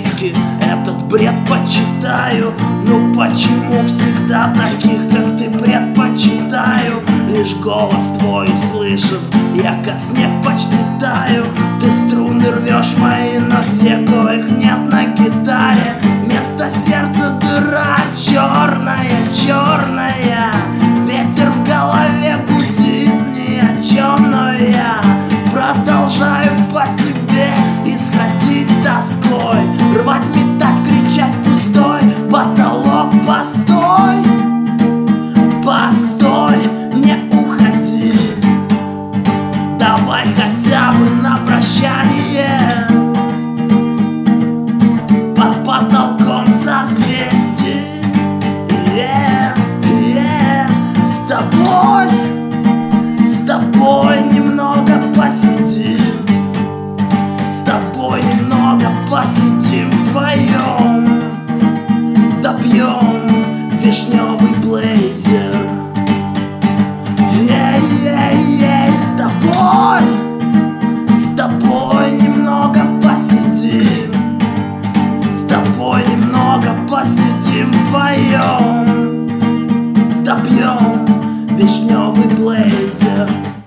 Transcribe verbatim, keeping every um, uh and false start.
по-английски этот бред почитаю. Ну почему всегда таких, как ты, предпочитаю? Лишь голос твой услышав, я как снег почти таю. Ты струны рвешь мои, но те, коих нет на гитаре. Вместо сердца дыра черная, черная. Ветер в голове гудит ни о чем, но я продолжаю по тебе исходить тоской. Рвать, метать, кричать пустой потолок. Постой, постой, не уходи. Давай хотя бы на прощание под потолком созвездий. Yeah, yeah. С тобой, с тобой немного посидим. С тобой немного посидим вдвоем. Допьем вишневый блейзер. Yeah, yeah, yeah. С тобой, с тобой немного посидим. С тобой немного посидим вдвоем. Допьем вишневый блейзер.